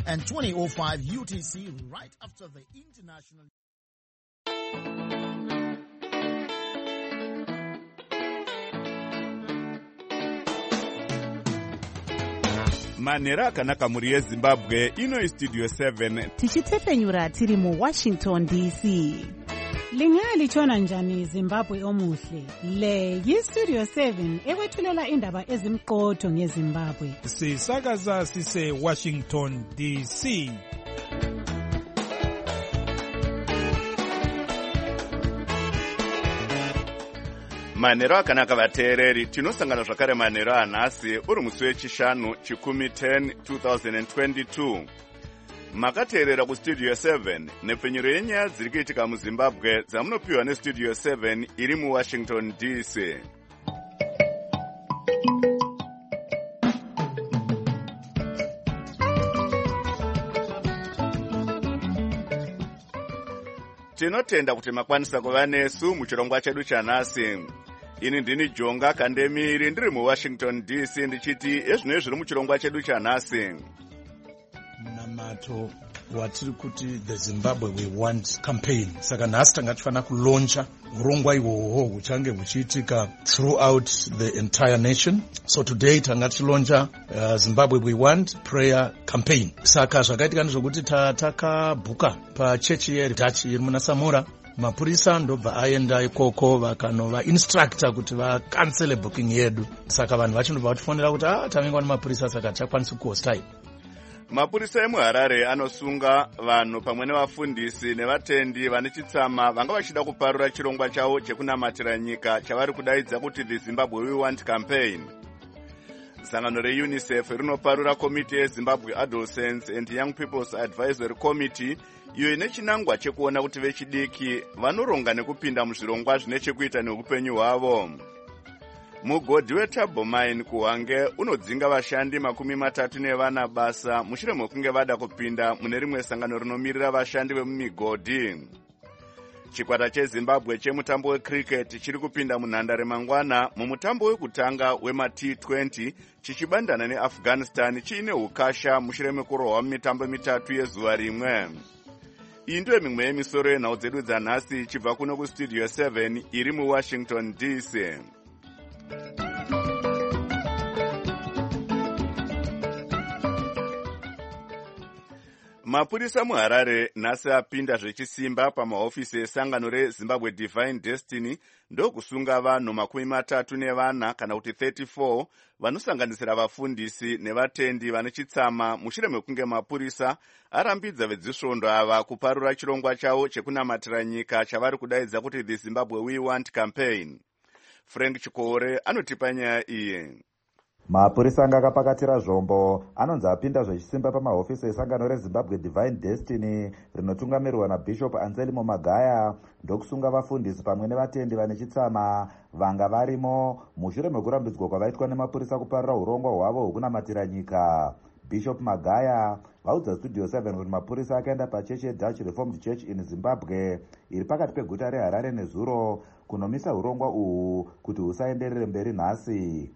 and 20:05 UTC right after the international. Manera akanaka muri yeZimbabwe ino Studio 7 tichitefenyura tiri mu Washington DC. Lingalitshona njani Zimbabwe omuhle? Le yi-Studio 7 ekwethulela indaba ezimqotho ngeZimbabwe. Sisakaza sise Washington DC. Manero akanaka vateereri, tinosangana zvakare manero anhasi uri musi wechishanu chikumi 10 2022. Makateerera kuStudio 7 nepfenyuro yenyaya dziri kuitika muZimbabwe dzamunopiwa neStudio 7 iri muWashington DC. Tinotenda kuti makwanisa kuva nesu muchirongwa chedu chanhasi. Ini ndini Jonga Kandemiri ndiri muWashington DC ndichiti ezvino zviri muchirongwa chedu chanhasi. Munamato watiri kuti the Zimbabwe we want campaign. Saka nhasi tanga tichifana kuloncha urongwa ihwohwo huchange huchiitika throughout the entire nation. So today tanga tichiloncha Zimbabwe we want prayer campaign. Saka zvakaitika ndezvokuti takabhuka pachechi yeDutch iri muna Samora. Mapurisa ndobva aenda ikoko vakanova instructor kuti vakancele booking yedu. Saka vanhu vachinobva vatifonera kuti tamingwa nemapurisa saka tichakwanisa kuhostai. Mapurisa emuHarare anosunga vanhu pamwe nevafundisi nevatendi vane chitsama vanga vachida kuparura chirongwa chavo chekunamatira nyika chavari kudaidza kuti the Zimbabwe we want campaign. Sangano reUNICEF rinoparura komiti yeZimbabwe Adolescents and Young People's Advisory Committee iyo ine chinangwa chekuona kuti vechidiki vanoronga nekupinda muzvirongwa zvine chekuita neupenyu hwavo. Mugodhi weTable Mine kuHwange unodzinga vashandi 30 basa mushure mekunge vada kupinda mune rimwe sangano rinomirira vashandi vemumigodhi. Chikwata cheZimbabwe chemutambo wecricket chiri kupinda munhandare mangwana mumutambo wekutanga wemaT20 chichibandana neAfghanistan chiine ukasha mushure mekurohwa mumitambo mitatu yezuva rimwe. Iyi ndiyo mimwe yemisoro yenhau dzedu dzanhasi chibva kuno kuStudio 7 iri muWashington DC. Mapurisa muHarare nhasi apinda zvechisimba pamahofisi esangano reZimbabwe Divine Destiny ndokusunga vanhu 34 kana kuti 34 vanosanganisira vafundisi nevatendi vane chitsama mushure mekunge mapurisa arambidza vedzisvondo ava kuparura chirongwa chavo chekunamatira nyika chavari kudaidza kuti the Zimbabwe we want campaign. Frank Chikore anotipa nyaya iyi. Mapurisa anga akapakatira zvombo anonzi apinda zvechisimba pamahofisi esangano reZimbabwe Divine Destiny rinotungamirwa naBishop Anselmo Magaya ndokusunga vafundisi pamwe nevatendi vane chitsama vanga varimo mushure mekurambidzwa kwavaitwa nemapurisa kuparura urongwa hwavo hwekunamatira nyika. Bishop Magaya vaudza Studio 7 kuti mapurisa akaenda pachechi yeDutch Reformed Church in Zimbabwe iri pakati peguta reHarare nezuro kunomisa urongwa uhu kuti husaenderere mberi nhasi.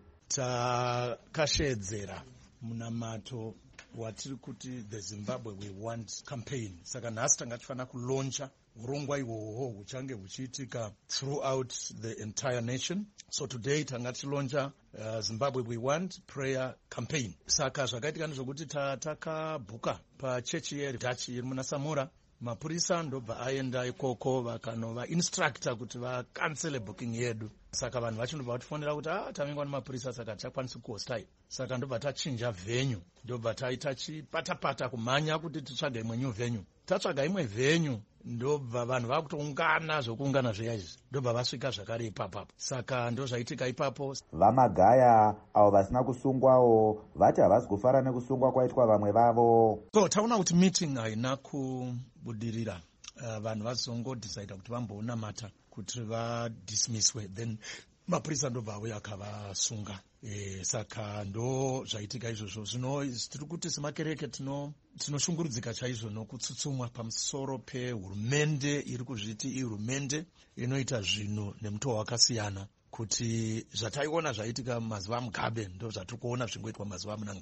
Takashedzera munamato watiri kuti the Zimbabwe we want campaign. Saka nhasi tanga tichifana kuloncha urongwa ihwohwo huchange huchiitika throughout the entire nation. So today tanga tichiloncha Zimbabwe we want prayer campaign. Saka zvakaitika ndezvokuti takabhuka pachechi yeDutch iri muna Samora. Mapurisa ndobva aenda ikoko vakanova instructor kuti vakancele booking yedu. Saka vanhu vachinobva vatifonera kuti tamingwa nemapurisa saka tichakwanisa kuhostai. Saka ndobva tachinja venue, ndobva taita chipatapata kumhanya kuti titsvaga imwe new venue. Tatsvaga imwe venue ndobva vanhu vakutoungana zvokuungana zveyaizvi ndobva vasvika zvakare ipapapo. Saka ndozvaitika ipapo. Vamagaya avo vasina kusungwawo vati havasi kufara nekusungwa kwaitwa vamwe vavo. So taona kuti meeting haina kubudirira. Vanhu vazongodecida kuti vambounamata kuti vadismisswe, then mapurisa ndobva auya akavasunga. Saka ndo zvaitika izvozvo. Zvino tiri kuti semakereke tinoshungurudzika chaizvo nokutsutsumwa pamusoro pehurumende iri kuzviti ihurumende inoita zvinhu nemutoo wakasiyana, kuti zvataiona zvaitika mazuva mugabe ndo zvatiri kuona zvingoitwa mazuva munangagwa.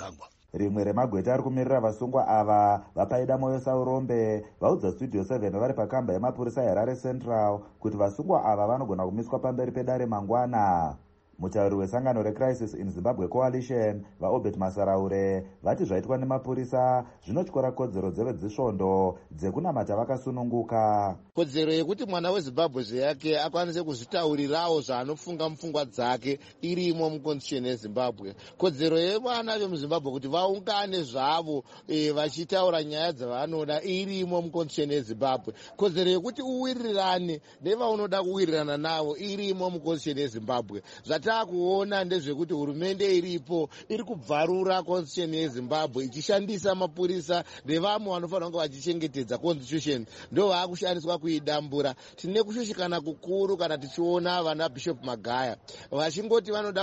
rimwe remagweta ari kumirira vasungwa ava vapaida moyo saurombe vaudza studio 7 vari pakamba yemapurisa yeHarare Central kuti vasungwa ava vanogona kumiswa pamberi pedare mangwana. Mutauri wesangano reCrisis in Zimbabwe Coalition vaObert Masaraure vati zvaitwa nemapurisa zvinotyora kodzero dzevezvisvondo dzekunamata vakasununguka. Kodzero yekuti mwana weZimbabwe zveyake akwanise kuzvitaurirawo zvaanofunga mupfungwa dzake irimo muconstitution yeZimbabwe. Kodzero yevana vemuZimbabwe kuti vaungane zvavo vachitaura nyaya dzavanoda irimo muconstitution yeZimbabwe. Kodzero yekuti uwirirane nevaunoda kuwirirana navo irimo muconstitution yeZimbabwe. Takuona ndezvekuti hurumende iripo iri kubvarura constitution yeZimbabwe ichishandisa mapurisa nevamwe vanofanira kunge vachichengetedza constitution ndo vakushandiswa kuidambura. Tine kushushikana kukuru kana tichiona vana Bishop Magaya vachingoti vanoda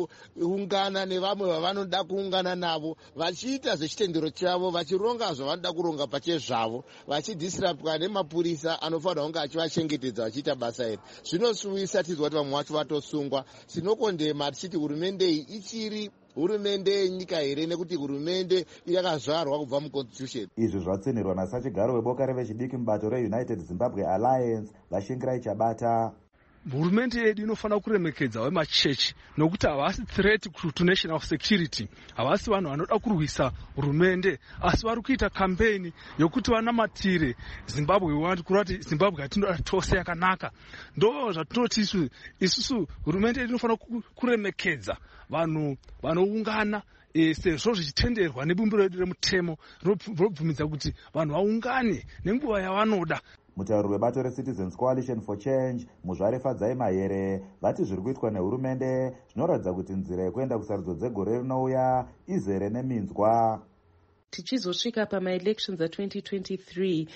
kuungana nevamwe vavanoda kuungana navo vachiita zvechitendero chavo vachironga zvavanoda kuronga pachezvavo vachidisirapwa nemapurisa anofanira kunge achivachengetedza vachiita basa iri. Zvinosuwisa tizwa kuti vamwe vacho vatosungwa. Kondema tichiti hurumende iyi ichiri hurumende yenyika here nekuti hurumende yakazvarwa kubva muconstitution. Izvi zvatsinirwa nasachigaro weboka revechidiki mubato reUnited Zimbabwe Alliance Vashingirai Chabata. Hurumende yedu inofanira kuremekedza vemachechi nokuti havasi threat to national security, havasi vanhu vanoda kurwisa hurumende, asi vari kuita campaign yokuti vanamatire Zimbabwe want kurati Zimbabwe yatinoda tose yakanaka. Ndo zvatinoti isusu hurumende yedu inofanira kuremekedza vanhu vanoungana sezvo zvichitenderwa nebumbiro redu remutemo rinobvumidza kuti vanhu vaungane nenguva yavanoda. Mutauri webato reCitizens Coalition for Change Muzvare Fadzai Mahere vati zviri kuitwa nehurumende zvinoratidza kuti nzira yekuenda kusarudzo dzegore rinouya izere neminzwa. Tichizosvika pama-elections a2023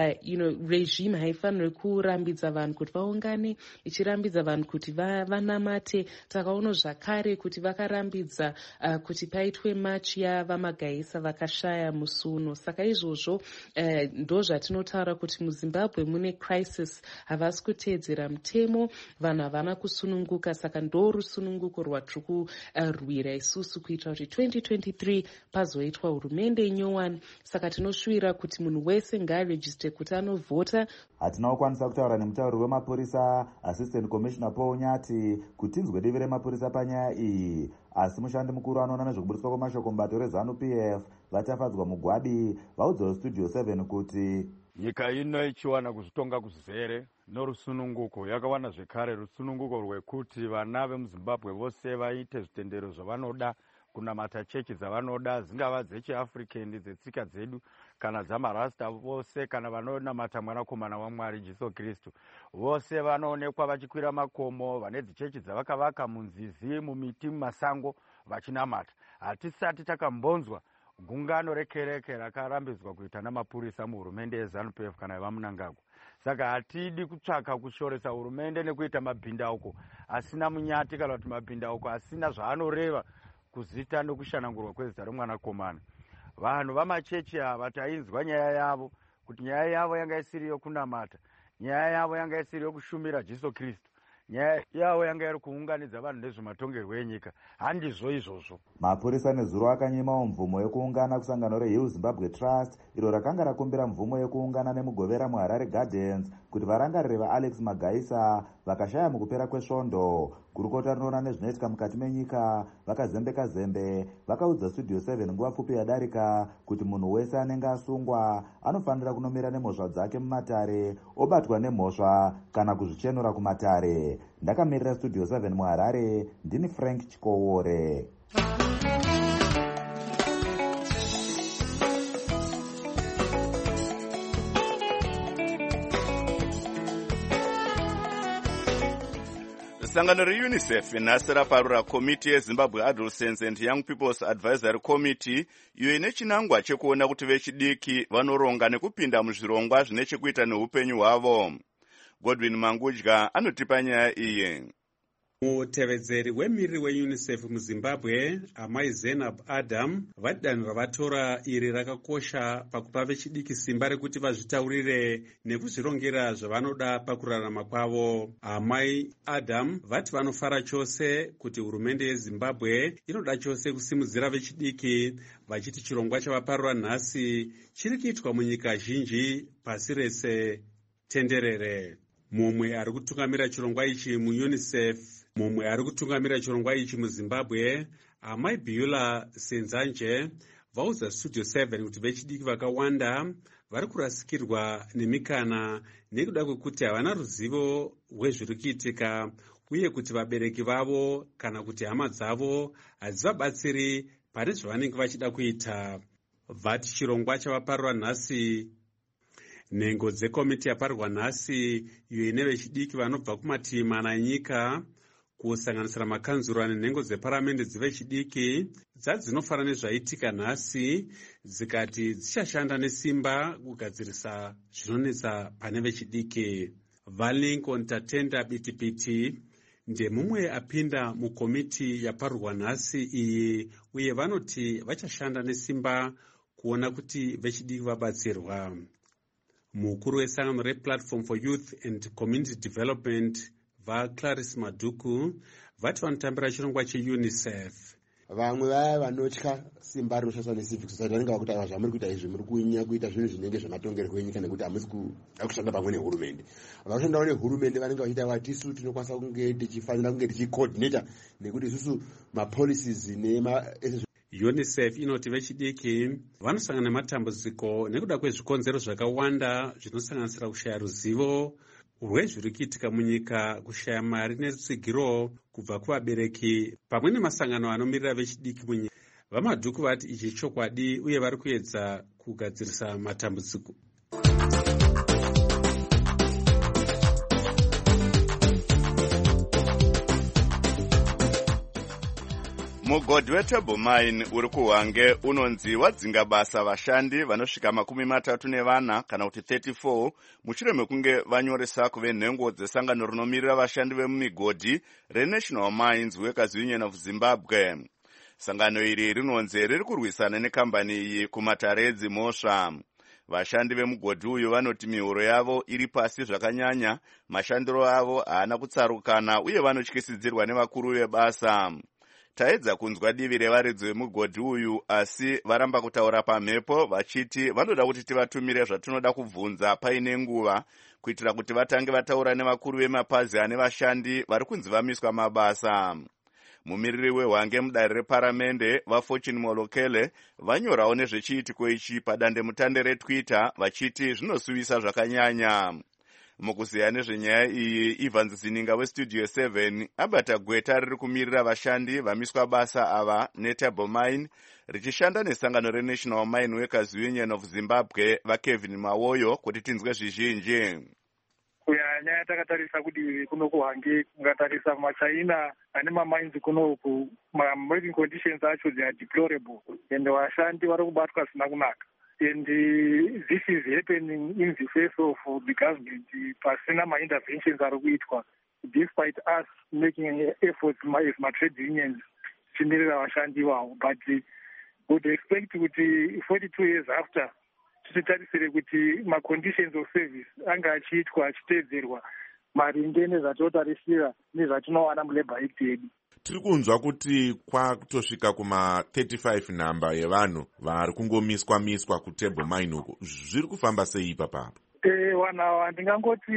regime haifaniri kurambidza vanhu kuti vaungane, ichirambidza vanhu kuti vanamate. Takaona zvakare kuti vakarambidza kuti paitwe machi yavamagaisa vakashaya musuno. Saka izvozvo ndo zvatinotaura kuti muZimbabwe mune crisis, havasi kuteedzera mutemo, vanhu havana kusununguka. Saka ndo rusununguko rwatiri kurwira isusu kuitira kuti 2023 pazoitwa hurumende nyowani. Saka tinoshuvira kuti munhu wese ngaarejiste kuti anovhota. Hatina kukwanisa kutaura nemutauri wemapurisa Assistant Commissioner Paul Nyati kuti tinzwe divi remapurisa panyaya iyi, asi mushandi mukuru anoona nezvekubudiswa kwemashoko mubato reZANU-PF vatafadzwa mugwadi vaudzawo Studio 7 kuti nyika ino ichiwana kuzvitonga kuzere norusununguko yakawana zvekare rusununguko rwekuti vana vemuZimbabwe vose vaite zvitendero zvavanoda, kunamata chechi dzavanoda, dzingava dzechiAfrican dzetsika dzedu kana dzamarasta vose, kana vanonamata mwanakomana waMwari Jesu Kristu vose vanoonekwa vachikwira makomo, vane dzichechi dzavakavaka munzizi, mumiti, mumasango vachinamata. Hatisati takambonzwa gungano rekereke rakarambidzwa kuita namapurisa muhurumende yeZANU-PF kana yevaMunangagwa. Saka hatidi kutsvaka kushoresa hurumende nekuita mabhindauko asina munyati kana kuti mabhindauko asina zvaanoreva kuzita nokushanangurwa kwezita remwanakomana. Vanhu vamachechi ava tainzwa nyaya yavo kuti nyaya yavo yanga isiri yokunamata, nyaya yavo yanga isiri yokushumira Jesu Kristu, nyaya yavo yanga iri kuunganidza vanhu nezvematongerwo enyika. Handizvo izvozvo. Mapurisa nezuro akanyimawo mvumo yekuungana kusangano reHill Zimbabwe Trust iro rakanga rakumbira mvumo yekuungana nemugovera muHarare Gardens kuti varangarire vaAlex Magaisa vakashaya mukupera kwesvondo. Gurukota rinoona nezvinoitika mukati menyika vakazembeka zembe vakaudza Studio 7 nguva pfupi yadarika kuti munhu wese anenge asungwa anofanira kunomira nemhosva dzake mumatare, obatwa nemhosva kana kuzvichenura kumatare. Ndakamirira Studio 7 muHarare, ndini Frank Chikowore. Sangano reUNICEF nhasi raparura komiti yeZimbabwe Adolescents and Young People's Advisory Committee iyo ine chinangwa chekuona kuti vechidiki vanoronga nekupinda muzvirongwa zvine chekuita neupenyu hwavo. Godwin Mangudya anotipa nyaya iyi. Mutevedzeri wemiriri weUNICEF muZimbabwe, amai Zainab Adam, vati danho ravatora iri rakakosha pakupa vechidiki simba rekuti vazvitaurire nekuzvirongera zvavanoda pakurarama kwavo. Amai Adam vati vanofara chose kuti hurumende yeZimbabwe inoda chose kusimudzira vechidiki, vachiti chirongwa chavaparura nhasi chiri kuitwa munyika zhinji pasi rese tenderere. Mumwe ari kutungamira chirongwa ichi muUNICEF, mumwe ari kutungamira chirongwa ichi muZimbabwe, amai Beulah Senzanje, vaudza Studio 7 kuti vechidiki vakawanda vari kurasikirwa nemikana nekuda kwekuti havana ruzivo rwezviri kuitika, uye kuti vabereki vavo kana kuti hama dzavo hadzivabatsiri pane zvavanenge vachida kuita. Vati chirongwa chavaparura nhasi, nhengo dzekomiti yaparirwa nhasi iyo ine vechidiki vanobva kumativi mana enyika, kusanganisira makanzura nenhengo dzeparamende dzevechidiki, dzadzinofanira nezvaitika nhasi, dzikati dzichashanda nesimba kugadzirisa zvinonetsa pane vechidiki. Valincoln Tatenda Bitipiti ndemumwe apinda mukomiti yaparirwa nhasi iyi, uye vanoti vachashanda nesimba kuona kuti vechidiki vabatsirwa. Mukuru wesangano rePlatform for Youth and Community Development, vaClarice Maduku, vati vanotambira chirongwa cheUNICEF. Vamwe vaya vanotya simba rinoshandiswa necivil society vanenge vakuti ava zvamuri kuita izvi muri kunya kuita zvinhu zvinenge zvematongerwo enyika nekuti hamusi kushanda pamwe nehurumende. Vakushandawo nehurumende vanenge vachiita vati isu tinokwanisa kunge tichifanira kunge tichicoordinata nekuti isusu mapolicies UNICEF inoti vechidiki vanosangana nematambudziko nekuda kwezvikonzero zvakawanda zvinosanganisira kushaya ruzivo rwezviri kuitika munyika, kushaya mari nerutsigiro kubva kuvabereki pamwe nemasangano anomirira vechidiki munyika. VaMaduku vati ichi chokwadi uye vari kuedza kugadzirisa matambudziko. Mugodhi weTable Mine uri kuHwange unonzi wadzinga basa vashandi vanosvika 34 kana kuti 34 mushure mekunge vanyoresa kuvenhengo dzesangano rinomirira vashandi vemumigodhi reNational Mines Workers Union of Zimbabwe. Sangano iri rinonzi riri kurwisana nekambani iyi kumatare eDzimhosva. Vashandi vemugodhi uyu vanoti mihoro yavo iri pasi zvakanyanya, mashandiro avo haana kutsarukana uye vanotyisidzirwa nevakuru vebasa. Taedza kunzwa divi revaridzi vemugodhi uyu, asi varamba kutaura pamhepo vachiti vanoda kuti tivatumire zvatinoda kubvunza paine nguva kuitira kuti vatange vataura nevakuru vemapazi ane vashandi vari kunzi vamiswa mabasa. Mumiriri weHwange mudare reparamende vaFortune Molokele vanyorawo nezvechiitiko ichi padandemutande reTwitter vachiti zvinosuvisa zvakanyanya. Mukuziya nezvenyaya iyi, Evans Zininga weStudio 7 abata gweta riri kumirira vashandi vamiswa basa ava neTable Mine richishanda nesangano reNational Mine Workers Union of Zimbabwe vaKevin Mawoyo kuti tinzwe zvizhinji. Kunyanya takatarisa kuti kuno kuHwange kungatarisa maChina ane mamines kunoku, working conditions acho they are deplorable and vashandi vari kubatwa zvisina kunaka. And this is happening in the face of the government pasina ma-interventions ari kuitwa, despite us making efforts as ma-trade unions chimirira vashandi vavo. But would expect kuti 42 years after tichitarisire kuti ma-conditions of service anga achiitwa achiteedzerwa maringe nezvatotarisira nezvatinowana muLabour Act yedu. Tiri kunzwa kuti kwakutosvika kuma-35 namba yevanhu vari kungomiswa kuTable Mine uko. Zviri kufamba sei ipapo? Vanhu ava ndingangoti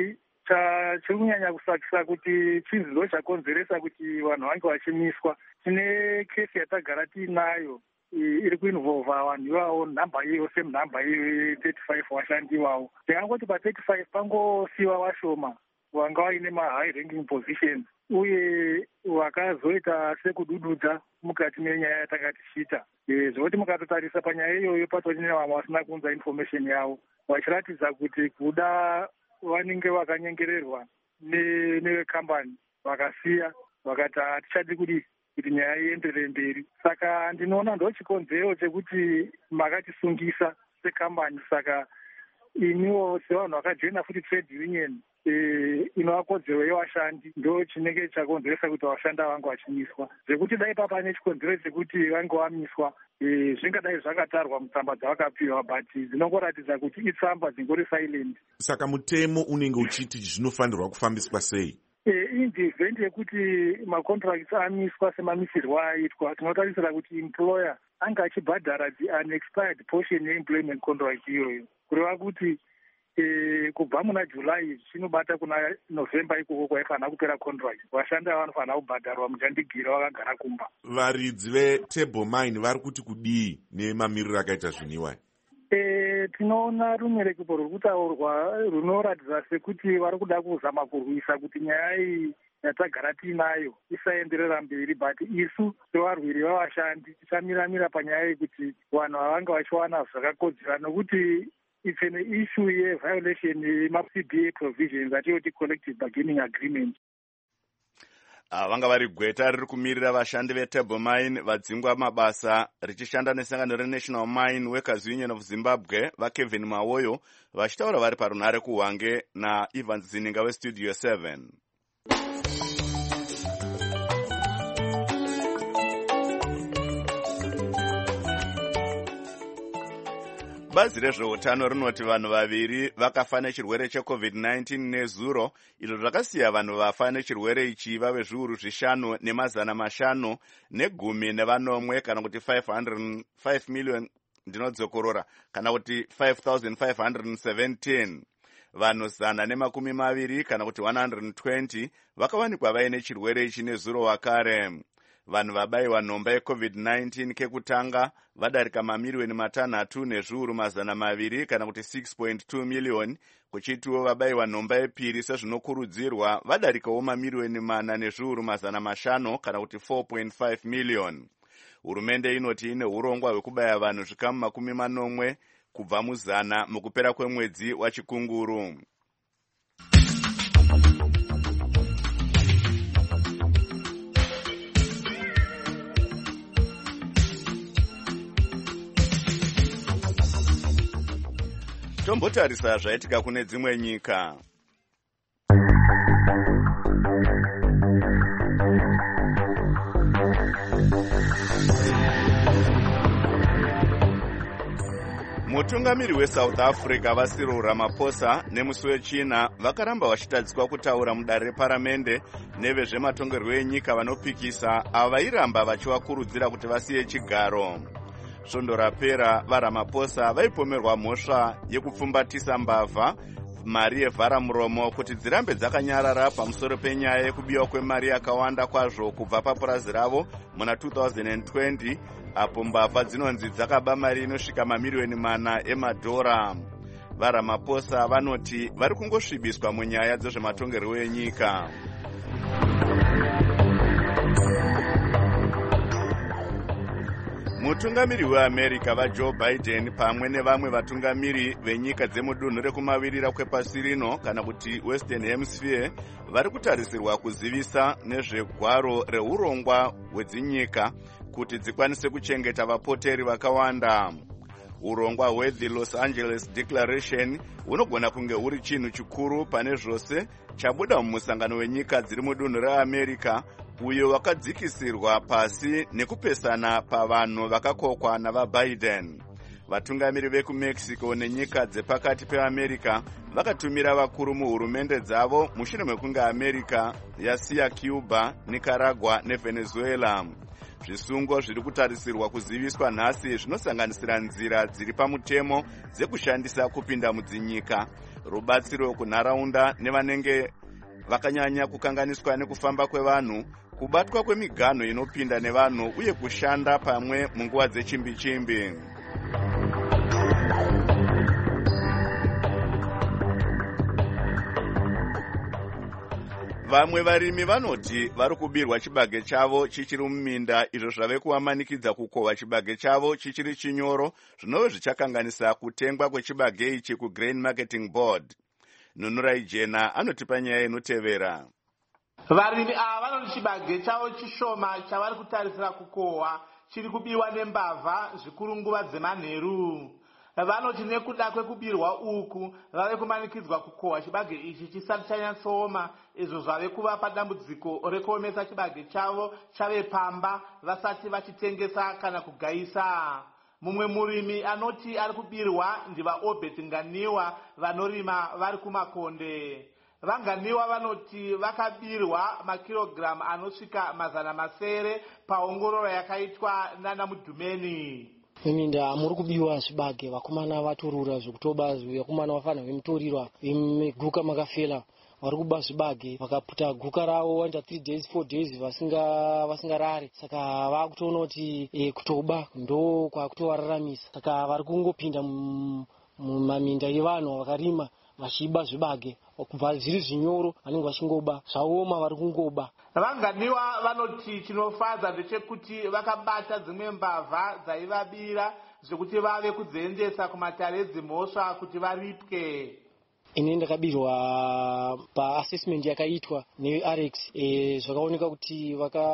chiri kunyanya kusakisa kuti chinzindo chakonzeresa kuti vanhu vange vachimiswa. Tine kesi yatagara tiinayo iri kuinvolva vanhu ivavo, nhamba iyo same nhamba iyo 35 vashandi ivavo. Ndingangoti pa35 pangosiyiwa vashoma vanga vaine ma-high ranking positions uye vakazoita sekudududza mukati menyaya yatanga tichiita. Zvekuti mukatotarisa panyaya iyoyo patori nevamwe vasina kuunza information yavo, vachiratidza kuti kuda vanenge vakanyengererwa nevekambani vakasiya vakati hatichadi kuti nyaya ienderere mberi. Saka ndinoona ndo chikonzero chekuti makatisungisa sekambani. Saka iniwo sevanhu vakajoina futi trade union inova kodzero yevashandi ndo chinenge chakonzeresa kuti vashandi vange vachimiswa. Zvekuti dai papa nechikonzero chekuti vange vamiswa zvingadai zvakatarwa mutsamba dzavakapiwa, but dzinongoratidza kuti itsamba dzingori silent. Saka mutemo unenge uchiti zvinofanirwa kufambiswa sei? Indivhendi yekuti macontracts amiswa semamisirwo aitwa, tinotarisira kuti employer anga achibhadhara the-unexpired portion yeemployment contract iyoyo, kureva kuti kubva muna July chinobata kuna November ikoko kwaifanira kupera contract, vashandi vanofanira kubhadharwa muchandigira vakagara kumba. Varidzi veTable Mine vari kuti kudii nemamiriro akaita zviniwa? Tinoona rumwe rekipo ruri kutaurwa runoratidza sekuti vari kuda kuzama kurwisa kuti nyaya iyi yatagara tiinayo isaenderera mberi, but isu sevarwiri vavashandi tichamira panyaya yekuti vanhu vavange vachiwana zvakakodzera, nokuti it's an issue ye-violation yema-CBA provisions atinoti collective bargaining agreement. Vanga vari gweta riri kumirira vashandi veTable Mine vadzingwa mabasa richishanda nesangano reNational Mine Workers Union of Zimbabwe vaKevin Mawoyo vachitaura vari parunhare kuhwange naEvans Zininga weStudio 7. Bazi rezveutano rinoti vanhu vaviri vakafa nechirwere cheCovid-19 nezuro, izvo zvakasiya vanhu vafa nechirwere ichi vave zviuru 5,510,10 kana kuti 5 million ndinodzokorora kana kuti 5,517. Vanhu 120 kana kuti 120 vakawanikwa vaine chirwere ichi nezuro wakare. Vanhu vabayiwa nhomba yeCovid-19 kekutanga vadarika mamiliyoni 3 nezviuru 200 kana kuti 6.2 miliyoni, kuchitiwo vabayiwa nhomba yepiri sezvinokurudzirwa vadarikawo mamiliyoni 4 nezviuru 500 kana kuti 4.5 miliyoni. Hurumende inoti ine urongwa hwekubaya vanhu zvikamu 40 kubva mu100 mukupera kwemwedzi wachikunguru. Tombotarisa zvaitika kune dzimwe nyika. Mutungamiri weSouth Africa Cyril Ramaphosa nemusi wechina vakaramba vachitadziswa kutaura mudare reparamende nevezvematongerwo enyika vanopikisa ava vairamba vachivakurudzira kuti vasiye chigaro. Svondo rapera vaRamaphosa vaipomerwa mhosva yekupfumbatisa mbavha mari yevharamuromo kuti dzirambe dzakanyarara pamusoro penyaya yekubiwa kwemari yakawanda kwazvo kubva papurazi ravo muna 2020, apo mbavha dzinonzi dzakaba mari inosvika mamiliyoni 4 emadhora. VaRamaphosa vanoti vari kungosvibiswa munyaya dzezvematongerwo enyika. Mutungamiri weAmerica vaJoe Biden pamwe nevamwe vatungamiri venyika dzemudunhu rekumavirira kwepasi rino kana kuti Western Hemisphere vari kutarisirwa kuzivisa nezvegwaro reurongwa hwedzinyika kuti dzikwanise kuchengeta vapoteri vakawanda. Urongwa hweThe Los Angeles Declaration hunogona kunge huri chinhu chikuru pane zvose chabuda mumusangano wenyika dziri mudunhu reAmerica uyo wakadzikisirwa pasi nekupesana pavanhu vakakokwa navaBiden. Vatungamiri vekuMexico nenyika dzepakati peAmerica vakatumira vakuru muhurumende dzavo mushure mekunge America yasiya Cuba, Nicaragua neVenezuela. Zvisungo zviri kutarisirwa kuziviswa nhasi zvinosanganisira nzira dziri pamutemo dzekushandisa kupinda mudzinyika, rubatsiro kunharaunda nevanenge vakanyanya kukanganiswa nekufamba kwevanhu, kubatwa kwemiganho inopinda nevanhu uye kushanda pamwe munguva dzechimbi-chimbi. Vamwe varimi vanoti vari kubirwa chibage chavo chichiri muminda, izvo zvave kuvamanikidza kukova chibage chavo chichiri chinyoro, zvinove zvichakanganisa kutengwa kwechibage ichi kuGrain Marketing Board. Nunurai Jena anotipa nyaya inotevera. Varimi ava vanoti chibage chavo chishoma chavari kutarisira kukohwa chiri kubiwa nembavha zvikuru nguva dzemanheru. vanoti nekuda kwekubirwa uku vave kumanikidzwa kukohwa chibage ichi chisati chanyatsooma, izvo zvave kuvapa dambudziko rekuomesa chibage chavo chave pamba vasati vachitengesa kana kugayisa. Mumwe murimi anoti ari kubirwa ndivaobert Nganiwa vanorima vari kumakonde. Vanganiwa vanoti vakabirwa makirogiramu anosvika 700 paongororo yakaitwa nana Mudhumeni. Minda muri kubiwa zvibage, vakomana vaturura zvekutoba, vakomana vafana vemutorirwa vemuguka makafela vari kuba zvibage, vakaputa guka ravo waita 3 days 4 days vasingarari. Saka vakutoona kuti kutoba ndo kwakutovararamisa. Saka vari kungopinda mumaminda evanhu vakarima vachiba zvibage, kubva zviri zvinyoro vanenge vachingoba, zvaoma vari kungoba. Vanganiwa vanoti chinofadza ndechekuti vakabata dzimwe mbavha dzaivabira zvekuti vave kudziendesa kumatare edzimhosva kuti varipwe. Ini ndakabirwa paassessment yakaitwa neRx, zvakaoneka kuti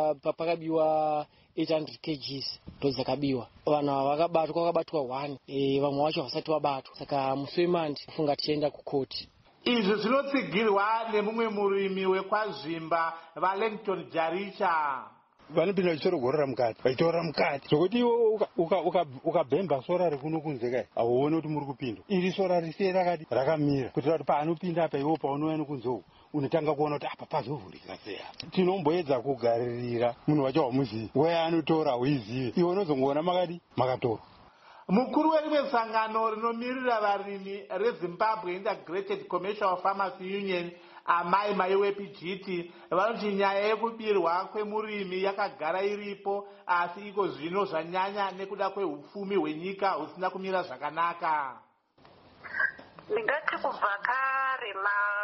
pakabiwa 800 kgs ndo dzakabiwa. Vanhu vakabatwa 1, vamwe vacho vasati vabatwa. Saka musi wemandi kufunga tichienda kukoti. Izvi zvinotsigirwa nemumwe murimi wekwazvimba vaLangton Jaricha. Vanopinda vachitorogorora mukati, vachitorora mukati zvokuti iwe ukabhemba sora rekuno kunze kai hauoni kuti muri kupinda. Iri sora risiye rakadi rakamira kuitira kuti paanopinda apa iwo paunouya nokunzewo unotanga kuona kuti apa pazovhurika seya. Tinomboedza kugaririra munhu wacho wamuzivi, weya anotora hauizive, iwe unozongoona makadi makatora. Mukuru werimwe sangano rinomirira varimi reZimbabwe Integrated Commercial Farmers Union, Amai Maiwepijiti, vanoti nyaya yekubirwa kwemurimi yakagara iripo, asi iko zvino zvanyanya nekuda kwehupfumi hwenyika husina kumira zvakanaka. Ndingati kubva kare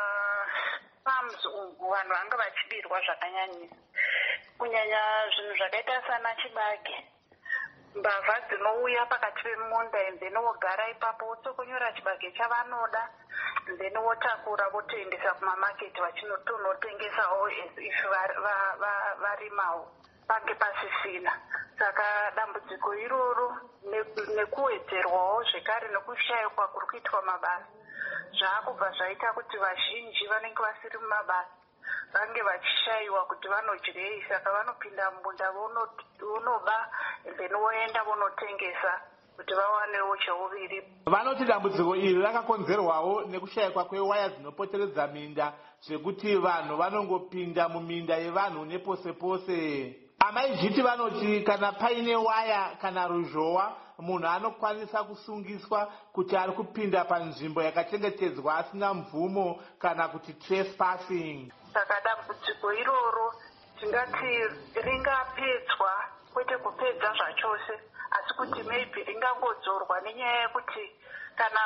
mafarms umu vanhu vanga vachibirwa zvakanyanyisa, kunyanya zvinhu zvakaita sana chibage. Mbavha dzinouya pakati pemunda enzeni wogara ipapo wotsokonyora chibage chavanoda, enzeni wotakura votoendesa kumamaketi vachinotonotengesawo if varimawo pange pasisina. Saka dambudziko iroro nekuwedzerwawo zvekare nekushayikwa kuri kuitwa mabasa zvaakubva zvaita kuti vazhinji vanenge vasiri mumabasa vange vachishayiwa kuti vanodyei. Saka vanopinda mumunda vonoba then voenda vonotengesa kuti vawanewo cheuviri. Vanoti dambudziko iri rakakonzerwawo nekushayikwa kwewaya dzinopoteredza minda, zvekuti vanhu vanongopinda muminda yevanhu nepose pose. Amaijiti vanoti kana paine waya kana ruzhowa munhu anokwanisa kusungiswa kuti ari kupinda panzvimbo yakachengetedzwa asina mvumo kana kuti trespassing. Saka dambudziko iroro tingati ringapedzwa, kwete kupedza zvachose, asi kuti maybe ringangodzorwa nenyaya yekuti kana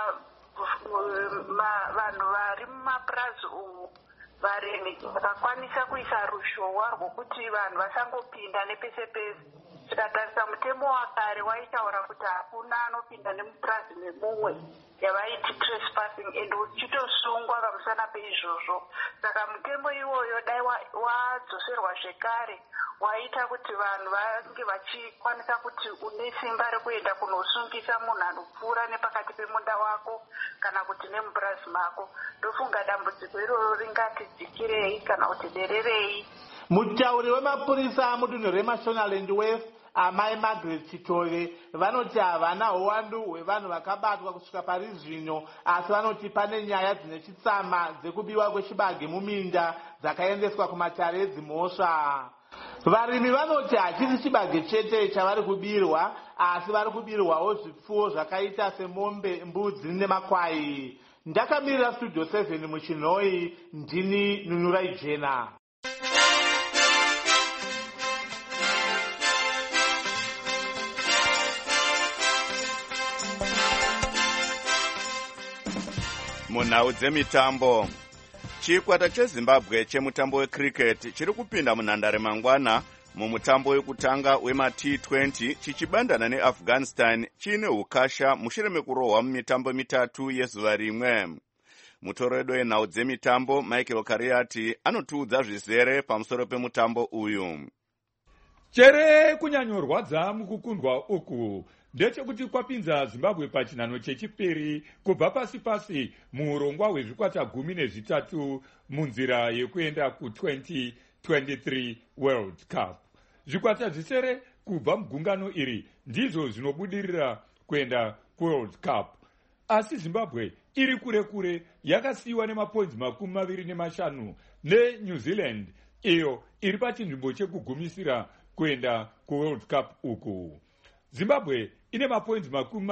vanhu vari mumapurazi umu varimi vakakwanisa kuisa ruzhowa rwokuti vanhu vasangopinda nepese pese. Tikatarisa mutemo wakare waitaura kuti hakuna anopinda nemupurazi memumwe, yavaiti trespassing, and uchitosungwa pamusana peizvozvo. Saka mutemo iwoyo dai wadzoserwa zvekare waita kuti vanhu vange vachikwanisa kuti une simba rekuenda kunosungisa munhu anopfuura nepakati pemunda wako kana kuti nemupurazi mako. Ndofunga dambudziko iroro ringati dzikirei kana kuti dererei. Mutauri wemapurisa mudunhu reMashonaland West, Amai Margaret Chitove, vanoti havana uwandu hwevanhu vakabatwa kusvika pari zvino, asi vanoti pane nyaya dzine chitsama dzekubiwa kwechibage muminda dzakaendeswa kumatare edzimhosva. Varimi vanoti hachisi chibage chete chavari kubirwa, asi vari kubirwawo zvipfuwo zvakaita semombe, mbudzi nemakwai. Ndakamirira Studio 7 muChinhoi, ndini Nunurai Jena. Munhau dzemitambo, chikwata cheZimbabwe chemutambo wecricket chiri kupinda munhandare mangwana mumutambo wekutanga wemaT20 chichibandana neAfghanistan chiine ukasha mushure mekurohwa mumitambo mitatu yezuva rimwe. Mutoredo wenhau dzemitambo Michael Kariati anotiudza zvizere pamusoro pemutambo uyu. Chere kunyanyorwadza mukukundwa uku ndechekuti kwapinza zimbabwe pachinhano chechipiri kubva pasi pasi muurongwa hwezvikwata 13 munzira yekuenda ku2023 world cup. Zvikwata zvisere kubva mugungano iri ndizvo zvinobudirira kuenda kuworld cup, asi zimbabwe iri kure kure, yakasiyiwa nemapoints 25 neNew Zealand, iyo iri pachinzvimbo chekugumisira kuenda kuworld cup uku. Zimbabwe ine mapoints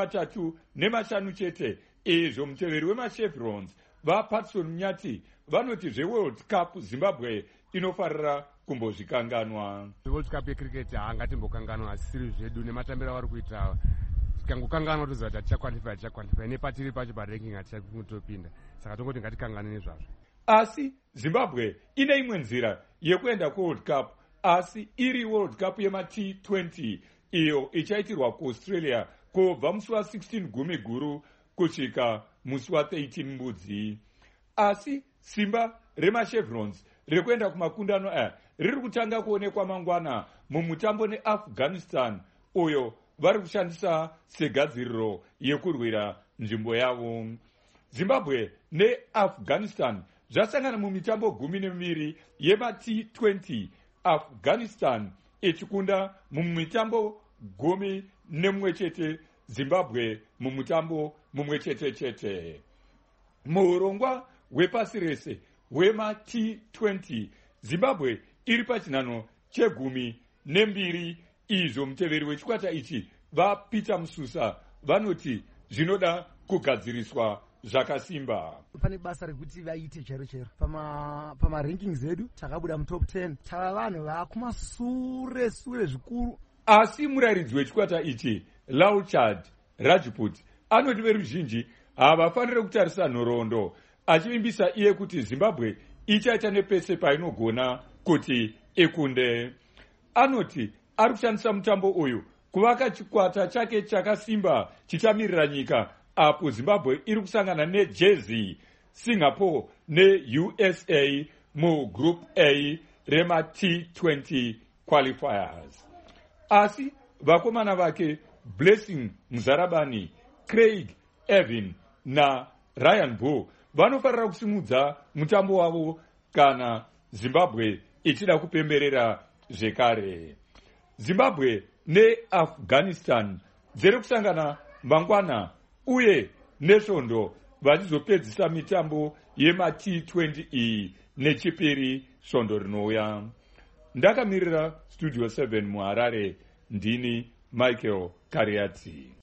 35 chete. Izvo muteveri wemachevrons vaPatson Munyati vanoti zveworld cup Zimbabwe inofarira kumbozvikanganwa. World cup yecricket haangatimbokanganwa, asiri zvedu nematambiro avari kuita tikangokanganwa toziva kuti tichaqualify nepatiri pacho paranking hatichakutopinda, saka tongoti ngatikanganwe nezvazvo. Asi Zimbabwe ine imwe nzira yekuenda kuworld cup, asi iri world cup yema-T20 iyo ichaitirwa kuAustralia kubva musi wa16 gumi guru kusvika musi wa13 mbudzi. Asi simba remachevrons rekuenda kumakundano aya riri kutanga kuonekwa mangwana mumutambo neAfghanistan, uyo vari kushandisa segadziriro yekurwira nzvimbo yavo. Zimbabwe neAfghanistan zvasangana mumitambo 12 yema-T20, Afghanistan ichikunda mumitambo 11 chete, Zimbabwe mumutambo mumwe chete. Muurongwa hwepasi rese hwema-T20, Zimbabwe iri pachinhano che12. Izvo muteveri wechikwata ichi vaPeter Mususa vanoti zvinoda kugadziriswa zvakasimba. Pane basa rekuti vaite chero pamarankings edu takabuda mutop 10, tava vanhu vakumasure zvikuru. Asi murayiridzi wechikwata ichi Lauchard Rajput anoti veruzhinji havafaniri kutarisa nhoroondo, achivimbisa iye kuti Zimbabwe ichaita nepese painogona kuti ikunde. Anoti ari kushandisa mutambo uyu kuvaka chikwata chake chakasimba chichamirira nyika, apo Zimbabwe iri kusangana neJersey, Singapore neUSA mugroup A rema-T20 qualifiers. Asi vakomana vake Blessing Muzarabani, Craig Evan naRyan Bull vanofarira kusimudza mutambo wavo kana Zimbabwe ichida kupemberera zvekare. Zimbabwe neAfghanistan dziri kusangana mangwana uye nesvondo vachizopedzisa mitambo yema-T20 iyi nechipiri svondo rinouya. Ndakamirira Studio 7 muHarare, ndini Michael Kariati.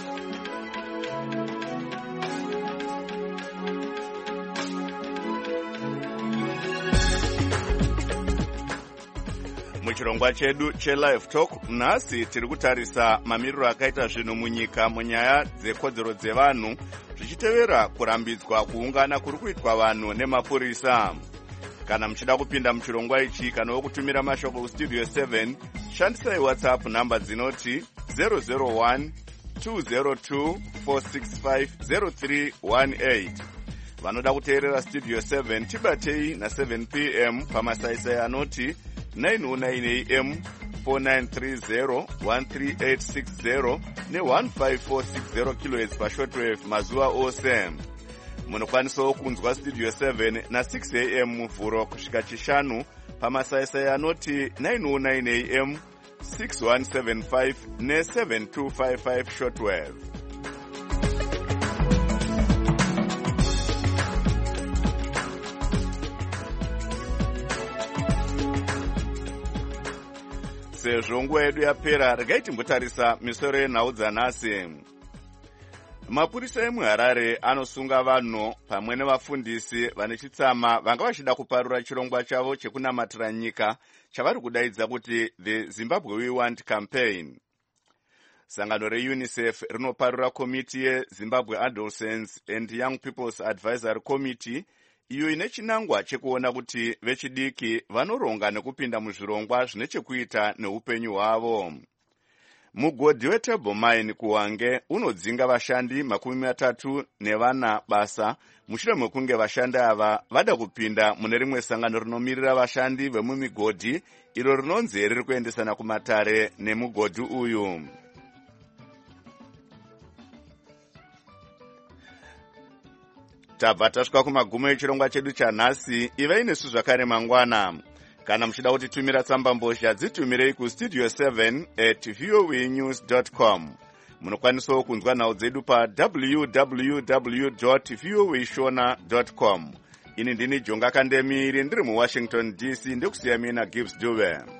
Muchirongwa chedu cheLive Talk nhasi tiri kutarisa mamiriro akaita zvinhu munyika munyaya dzekodzero dzevanhu, zvichitevera kurambidzwa kuungana kuri kuitwa vanhu nemapurisa. Kana muchida kupinda muchirongwa ichi kana wokutumira mashoko kustudio 7, shandisai WhatsApp namba dzinoti 001 202 465 0318. Vanoda kuteerera Studio 7 tibatei na7 p.m. pamasaisai anoti 909 AM 4930 13860 ne1546 kHz pashortwave mazuva ose. Munokwanisawo kunzwa Studio 7 na6 AM muvhuro kusvika chishanu pamasaisai anoti 909 AM 6175 ne7255 shortwave. Sezvo nguva yedu yapera, regai timbotarisa misoro yenhau dzanhasi. Mapurisa emuHarare anosunga vanhu pamwe nevafundisi vane chitsama vanga vachida kuparura chirongwa chavo chekunamatira nyika chavari kudaidza kuti the Zimbabwe We Want campaign. Sangano reUNICEF rinoparura komiti yeZimbabwe Adolescents and Young People's Advisory Committee, iyo ine chinangwa chekuona kuti vechidiki vanoronga nekupinda muzvirongwa zvine chekuita neupenyu hwavo. Mugodhi weTable Mine kuHwange unodzinga vashandi 34 basa mushure mekunge vashandi ava vada kupinda mune rimwe sangano rinomirira vashandi vemumigodhi iro rinonzi riri kuendesana kumatare nemugodhi uyu. tabva tasvika kumagumo echirongwa chedu chanhasi. ivai nesu zvakare mangwana. Kana muchida kutitumira tsamba mbozha dzitumirei kustudio 7@voanews.com. Munokwanisawo kunzwa nhau dzedu pa www.voashona.com. Ini ndini Jonga Kandemiri ndiri muWashington DC ndikusiya mina Gibbs Dube.